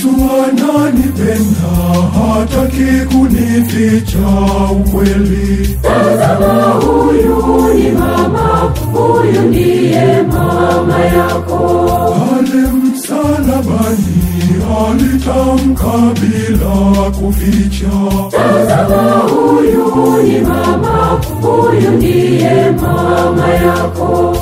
Yesu ananipenda, hataki kunificha ukweli. Tazama huyu ni mama, huyu ndiye mama yako. Pale msalabani alitamka bila kuficha. Tazama huyu ni mama, huyu ndiye mama yako.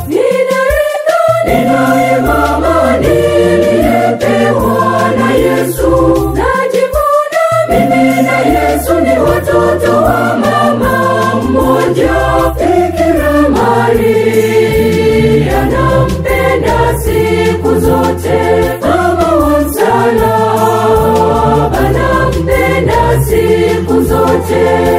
Ninaye mama niliyepewa na Yesu. Najivuna mimi na Yesu ni watoto wa mama mmoja. Bikira Maria nampenda siku zote. Mama wa msalaba nampenda siku zote.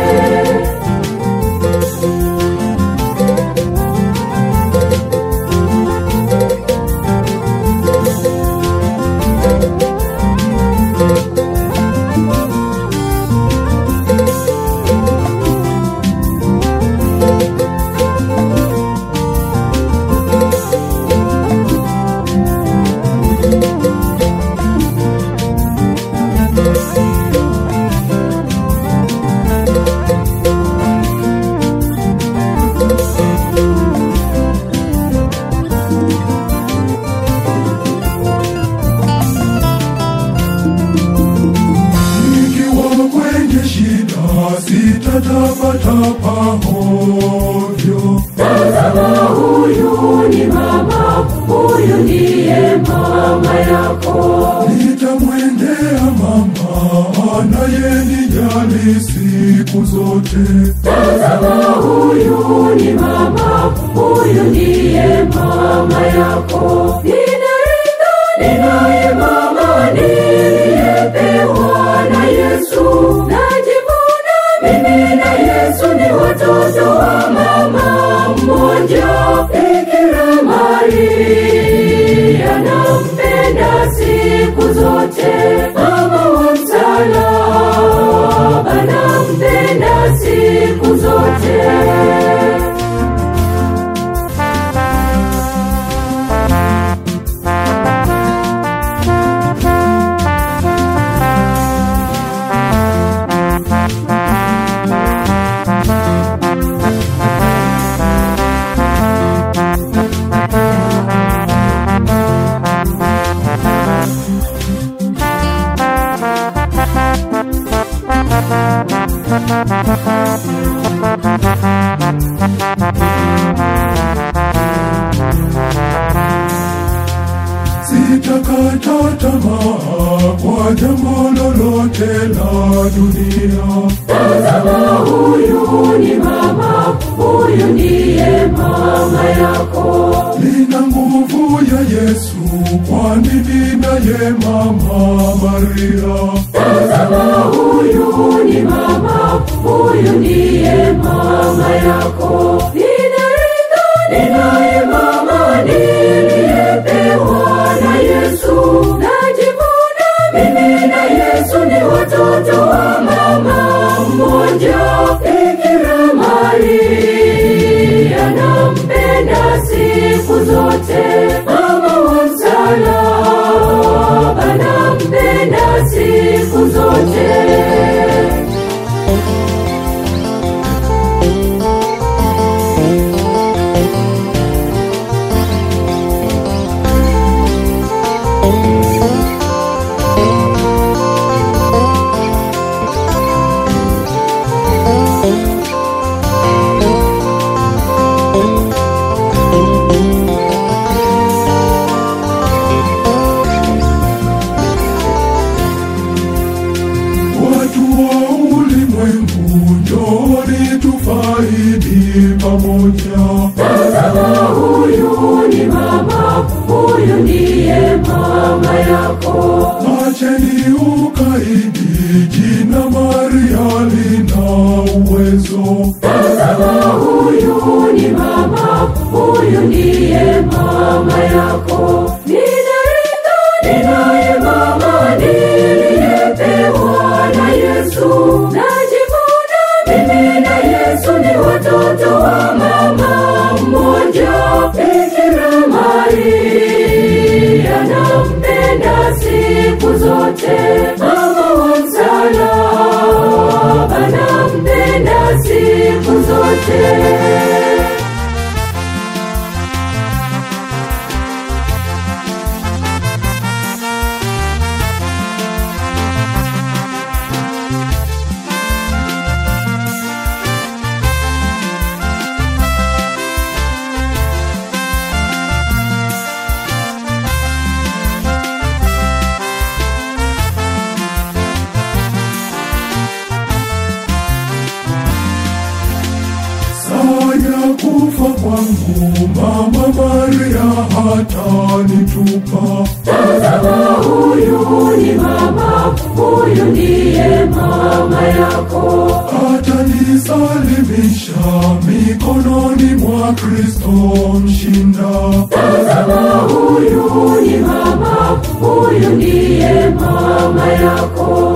Sitatapatapa hovyo. Tazama huyu ni mama, huyu ndiye mama yako. Nitamwendea mama anayenijali siku zote. Tazama huyu ni mama, huyu ndiye mama yako. Ninaye mama niliyepewa na Yesu. Najivuna mimi na Yesu ni watoto wa mama mmoja. Bikira Maria nampenda siku zote. Mama wa msalaba nampenda siku zote. Sitakata tamaa kwa jambo lolote la dunia. Tazama huyu ni mama, huyu ndiye mama yako. Nina nguvu ya Yesu, kwani ninaye mama Maria. Tazama huyu ni mama, huyu ndiye mama yako. Ninaye mama niliyepewa na Yesu. Najivuna mimi na Yesu ni watoto wa mama mmoja. Bikira Maria nampenda siku zote. Mama wa msalaba nampenda siku zote. Tazama huyu ni mama, huyu ndiye mama yako. Acheni ukaidi, jina Maria lina uwezo. Tazama huyu ni mama, huyu ndiye mama yako. Ninaye mama niliyepewa na Yesu. Najivuna mimi na Yesu ni watoto wa mama mmoja. Bikira Maria nampenda siku zote. Mama wa msalaba nampenda siku zote. Kufa kwangu Mama Maria hatanitupa. Tazama huyu ni mama, huyu ndiye mama yako. Atanisalimisha mikononi mwa Kristo mshinda. Tazama huyu ni mama, huyu ndiye mama yako.